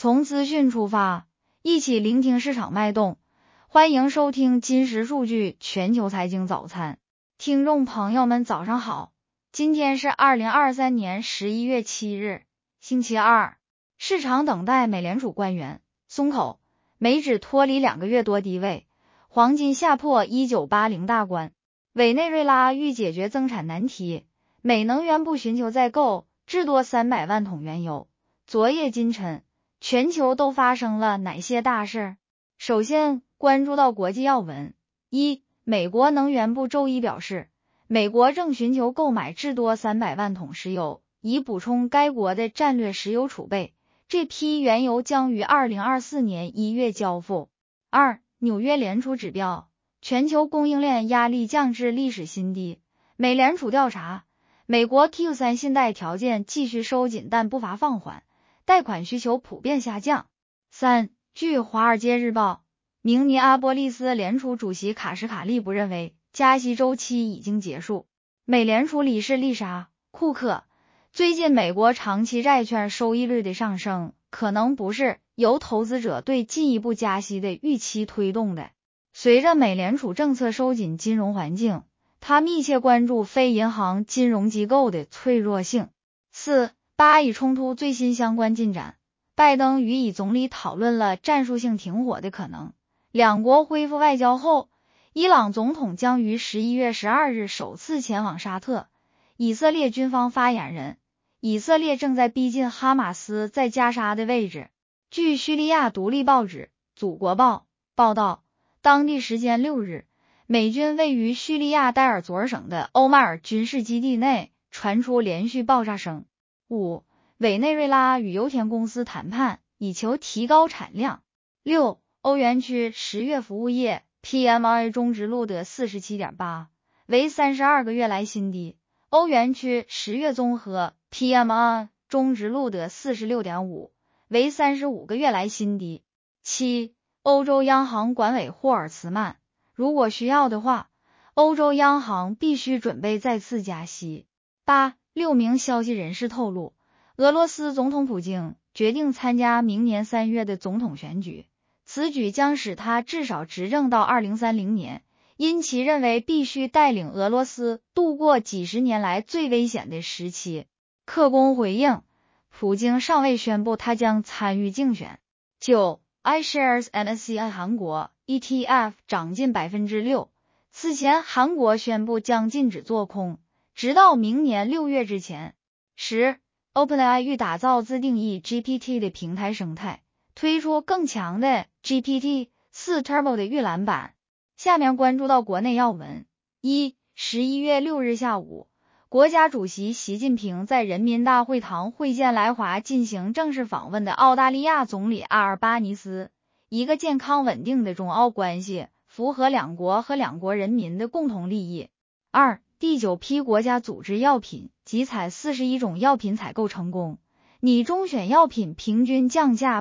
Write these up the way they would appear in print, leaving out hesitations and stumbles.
从资讯出发，一起聆听市场脉动。欢迎收听金石数据全球财经早餐。听众朋友们早上好，今天是2023年11月7日，星期二。市场等待美联储官员松口，美指脱离2个月多低位，黄金下破1980大关。委内瑞拉欲解决增产难题，美能源部寻求再购至多300万桶原油。昨夜今晨，全球都发生了哪些大事？首先关注到国际要闻。一、美国能源部周一表示，美国正寻求购买至多300万桶石油，以补充该国的战略石油储备。这批原油将于2024年1月交付。二、纽约联储指标，全球供应链压力降至历史新低。美联储调查，美国 Q3 信贷条件继续收紧，但步伐放缓，贷款需求普遍下降。三、据《华尔街日报》，明尼阿波利斯联储主席卡什卡利不认为加息周期已经结束。美联储理事丽莎·库克，最近美国长期债券收益率的上升，可能不是由投资者对进一步加息的预期推动的。随着美联储政策收紧金融环境，他密切关注非银行金融机构的脆弱性。四、巴以冲突最新相关进展，拜登与以总理讨论了战术性停火的可能。两国恢复外交后，伊朗总统将于11月12日首次前往沙特。以色列军方发言人，以色列正在逼近哈马斯在加沙的位置。据叙利亚独立报纸《祖国报》报道，当地时间6日，美军位于叙利亚代尔佐尔省的欧迈尔军事基地内传出连续爆炸声。五、委内瑞拉与油田公司谈判，以求提高产量。六、欧元区10月服务业 PMI 中值录得 47.8， 为32个月来新低。欧元区10月综合 PMI 中值录得 46.5， 为35个月来新低。七、欧洲央行管委霍尔茨曼，如果需要的话，欧洲央行必须准备再次加息。八、6名消息人士透露，俄罗斯总统普京决定参加明年3月的总统选举，此举将使他至少执政到2030年，因其认为必须带领俄罗斯度过几十年来最危险的时期。克宫回应，普京尚未宣布他将参与竞选。九、iShares MSCI 韩国 ETF 涨近 6%。此前韩国宣布将禁止做空，直到明年6月之前。十、OpenAI 欲打造自定义 GPT 的平台生态，推出更强的 GPT-4 Turbo 的预览版。下面关注到国内要闻。一、11月6日下午，国家主席习近平在人民大会堂会见来华进行正式访问的澳大利亚总理阿尔巴尼斯。一个健康稳定的中澳关系，符合两国和两国人民的共同利益。二、第9批国家组织药品集采41种药品采购成功，拟中选药品平均降价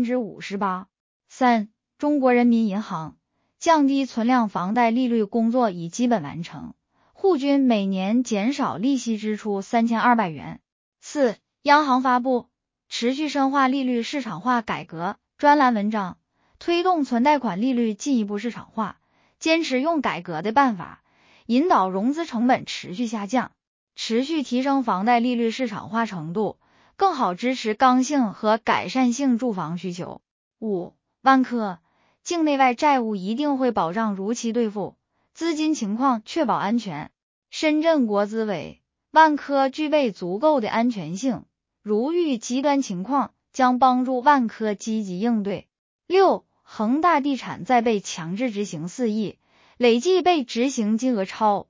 58%。三、中国人民银行降低存量房贷利率工作已基本完成，沪均每年减少利息支出3200元。四、央行发布持续深化利率市场化改革专栏文章，推动存贷款利率进一步市场化，坚持用改革的办法，引导融资成本持续下降，持续提升房贷利率市场化程度，更好支持刚性和改善性住房需求。五、万科境内外债务一定会保障如期兑付，资金情况确保安全。深圳国资委，万科具备足够的安全性，如遇极端情况，将帮助万科积极应对。六、恒大地产再被强制执行4亿，累计被执行金额超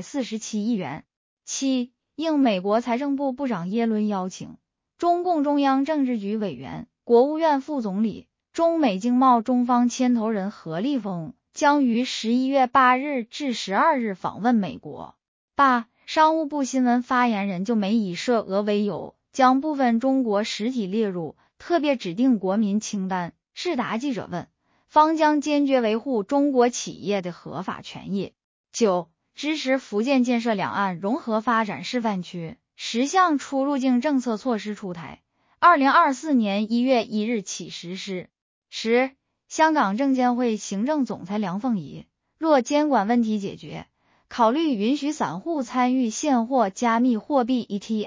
547亿元。七、应美国财政部部长耶伦邀请，中共中央政治局委员、国务院副总理、中美经贸中方牵头人何立峰将于11月8日至12日访问美国。八、商务部新闻发言人就没以涉俄为由，将部分中国实体列入特别指定国民清单。智答记者问，方将坚决维护中国企业的合法权益。九、支持福建建设两岸融合发展示范区，10项出入境政策措施出台。 2024年1月1日起实施。10. 香港证监会行政总裁梁凤仪，若监管问题解决，考虑允许散户参与现货加密货币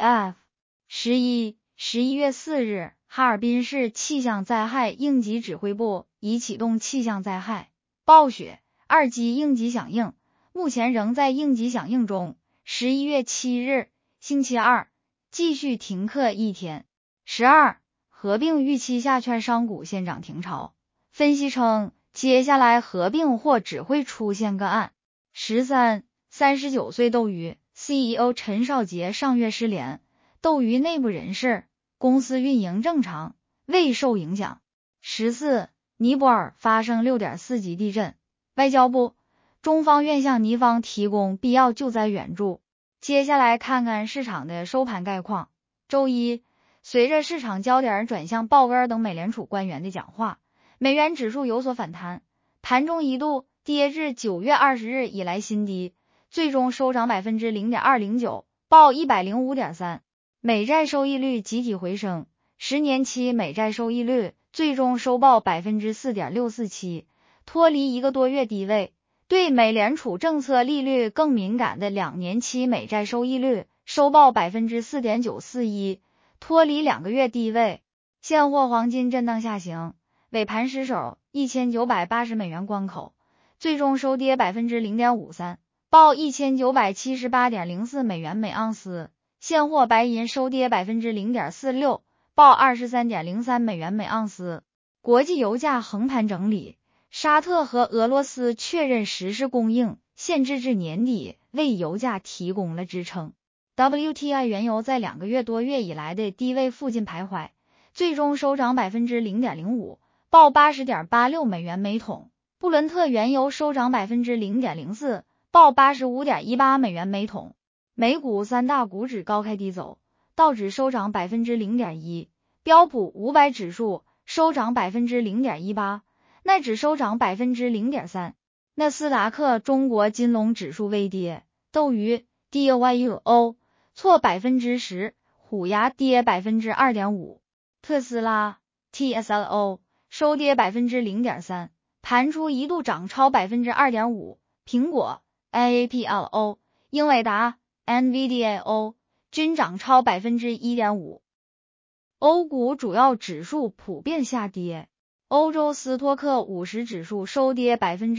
ETF。11月4日，哈尔滨市气象灾害应急指挥部已启动气象灾害、暴雪2级应急响应，目前仍在应急响应中。11月7日，星期二，继续停课1天。12. 合并预期下券商股现涨停潮，分析称接下来合并或只会出现个案。13. 39岁斗鱼 CEO 陈少杰上月失联，斗鱼内部人士，公司运营正常，未受影响。14. 尼泊尔发生 6.4 级地震，外交部、中方愿向尼方提供必要救灾援助。接下来看看市场的收盘概况。周一，随着市场焦点转向鲍威尔等美联储官员的讲话，美元指数有所反弹，盘中一度跌至9月20日以来新低，最终收涨 0.209%， 报 105.3。美债收益率集体回升，10年期美债收益率最终收报 4.647%， 脱离1个多月低位。对美联储政策利率更敏感的2年期美债收益率收报 4.941%， 脱离2个月低位。现货黄金震荡下行，尾盘失守1980美元关口，最终收跌 0.53%， 报 1978.04 美元每盎司。现货白银收跌 0.46%， 报 23.03 美元每盎司。国际油价横盘整理，沙特和俄罗斯确认实施供应限制至年底，为油价提供了支撑。WTI 原油在2个月多月以来的低位附近徘徊，最终收涨 0.05%， 报 80.86 美元每桶。布伦特原油收涨 0.04%， 报 85.18 美元每桶。美股三大股指高开低走，道指收涨 0.1%， 标普500指数收涨 0.18%， 奈指收涨 0.3%， 纳斯达克中国金龙指数微跌，斗鱼 DYUO 挫 10%， 虎牙跌 2.5%， 特斯拉 TSLO 收跌 0.3%， 盘出一度涨超 2.5%， 苹果 AAPLO 英伟达 NVDAO 均涨超 1.5%。 欧股主要指数普遍下跌，欧洲斯托克50指数收跌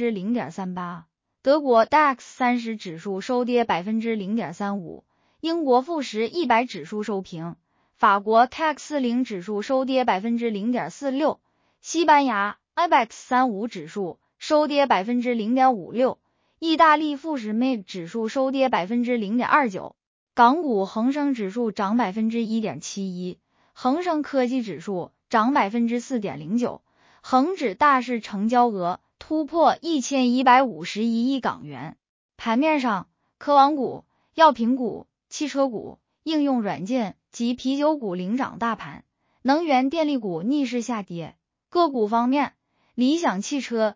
0.38%， 德国 DAX 30指数收跌 0.35%， 英国富时100指数收平，法国 CAC 40指数收跌 0.46%， 西班牙 IBEX 35指数收跌 0.56%， 意大利富时 MIB 指数收跌 0.29%， 港股恒生指数涨 1.71%， 恒生科技指数涨 4.09%， 恒指大市成交额突破1151亿港元。盘面上，科网股、药品股、汽车股、应用软件及啤酒股领涨大盘，能源电力股逆势下跌。个股方面，理想汽车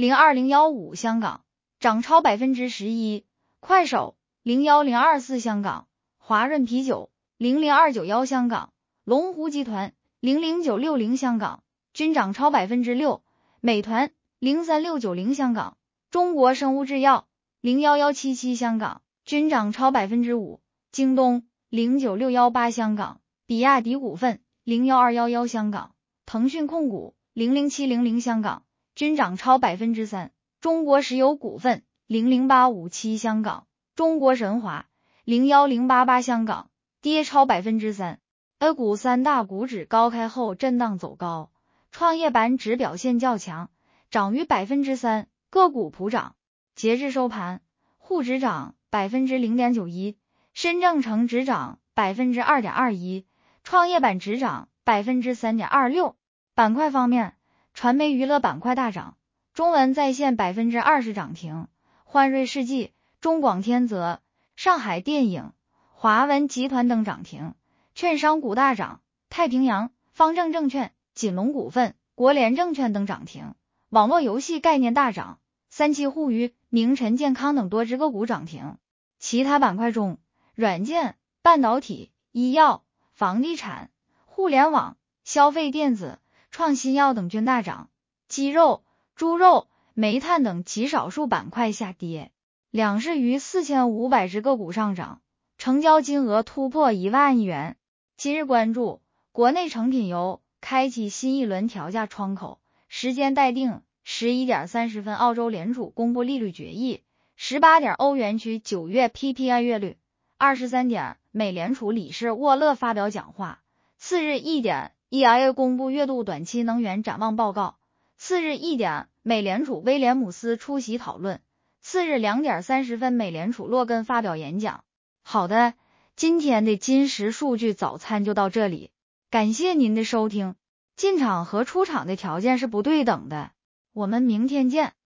02015香港涨超 11%， 快手01024香港，华润啤酒00291香港，龙湖集团00960香港均涨超 6%， 美团03690香港，中国生物制药01177香港均涨超 5%， 京东09618香港，比亚迪股份01211香港，腾讯控股00700香港均涨超 3%， 中国石油股份00857香港，中国神华01088香港跌超 3%。 A 股三大股指高开后震荡走高，创业板指表现较强，涨逾 3%， 个股普涨。截至收盘，沪指涨 0.91%， 深证成指涨 2.21%， 创业板指涨 3.26%。 板块方面，传媒娱乐板块大涨，中文在线 20% 涨停，欢瑞世纪、中广天泽、上海电影、华文集团等涨停。券商股大涨，太平洋、方正证券、锦龙股份、国联证券等涨停。网络游戏概念大涨，三七互娱、明晨健康等多只个股涨停。其他板块中，软件、半导体、医药、房地产、 互联网、消费电子、创新药等均大涨，鸡肉、猪肉、煤炭等极少数板块下跌。两市逾4500只个股上涨，成交金额突破1万亿元。今日关注，国内成品油开启新一轮调价窗口，时间待定。11点30分，澳洲联储公布利率决议。18点，欧元区9月 PPI 月率。23点，美联储理事沃勒发表讲话。次日1点，EIA 公布月度短期能源展望报告。次日1点，美联储威廉姆斯出席讨论。次日2点30分，美联储洛根发表演讲。好的，今天的金石数据早餐就到这里，感谢您的收听。进场和出场的条件是不对等的，我们明天见。